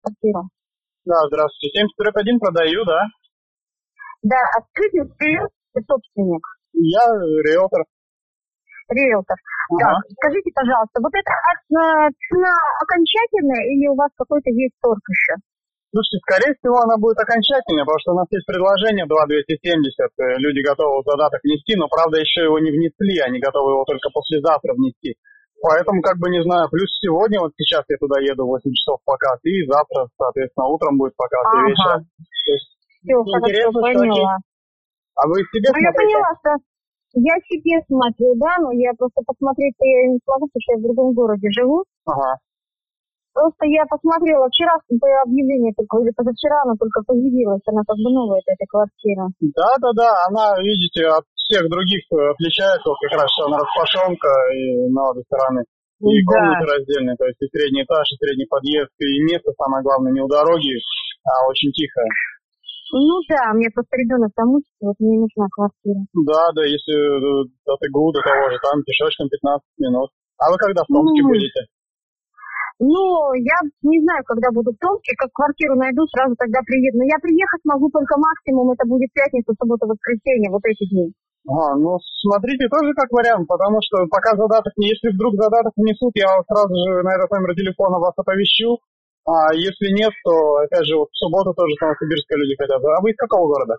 квартиру. Да, здравствуйте. 70-1 продаю, да? Да, открытый собственник, Я риэлтор. риэлтор. Ага. Так, скажите, пожалуйста, вот это цена окончательная или у вас какой-то есть торг еще? Слушайте, скорее всего, она будет окончательной, потому что у нас есть предложение 2,270. Люди готовы задаток внести, но, правда, еще его не внесли, они готовы его только послезавтра внести. Поэтому, как бы, не знаю, плюс сегодня, вот сейчас я туда еду 8 часов показ, и завтра, соответственно, утром будет показ, и вечером. То есть, Все, хорошо, поняла. А вы себе Ну, я смотрите? поняла, что я себе смотрю, да, но я просто посмотреть-то я не смогу, потому что я в другом городе живу. Ага. Просто я посмотрела вчера объявление такое, или позавчера оно только появилось, она как бы новая, эта квартира. Да, она, видите, от всех других отличается, вот как раз что она распашонка и на обе стороны. И комнаты раздельные, то есть и средний этаж, и средний подъезд, и место, самое главное, не у дороги, а очень тихое. Ну да, мне просто ребенок там учится, вот мне нужна квартира. Да, если от ИГУ до того же, там пешочком 15 минут. А вы когда в Томске будете? Ну, я не знаю, когда буду в Томске, как квартиру найду, сразу тогда приеду. Но я приехать могу только максимум, это будет пятница, суббота, воскресенье, вот эти дни. Ну, смотрите, тоже как вариант, потому что пока задаток, если вдруг задаток внесут, я сразу же на этот номер телефона вас оповещу, а если нет, то, опять же, вот в субботу тоже в Новосибирске люди хотят. А вы из какого города?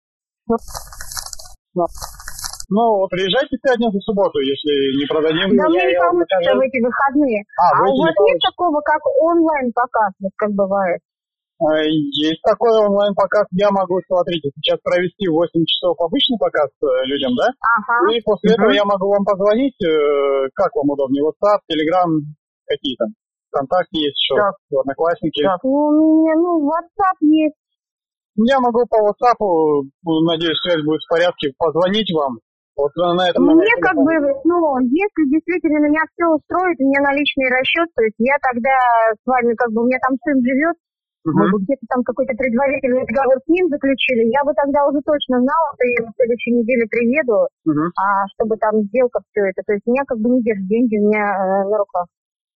Ну, вот приезжайте в пятницу, в субботу, если не продадим. Да мне не получится в эти выходные. А у вас нет такого, как онлайн-показ, вот как бывает? Есть такой онлайн-показ, я могу, смотрите, сейчас провести 8 часов обычный показ людям, да? Ага. И после этого я могу вам позвонить, как вам удобнее, WhatsApp, Telegram, какие там, ВКонтакте есть еще, Одноклассники. Так, у меня, WhatsApp есть. Я могу по WhatsApp, надеюсь, связь будет в порядке, позвонить вам. Вот на этом мне как бы, если действительно меня все устроит, у меня наличный расчет, то есть я тогда с вами, как бы, у меня там сын живет, мы бы где-то там какой-то предварительный договор с ним заключили, я бы тогда уже точно знала, что я в следующей неделе приеду, чтобы там сделка все это, то есть меня как бы не держит деньги у меня на руках.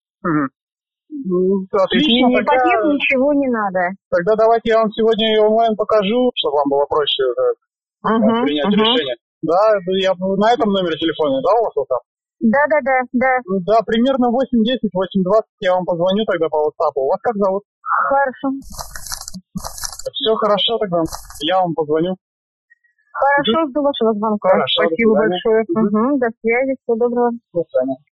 Отлично, ни ипотек, ничего не надо. Тогда давайте я вам сегодня ее онлайн покажу, чтобы вам было проще принять решение. Да, я на этом номере телефона, да, у вас WhatsApp? Да. Да, примерно 8:10, 8:20 я вам позвоню тогда по WhatsApp. У вас как зовут? Хорошо. Все хорошо тогда, я вам позвоню. Хорошо, жду вашего звонка. Хорошо, спасибо большое. До связи, всего доброго. До свидания.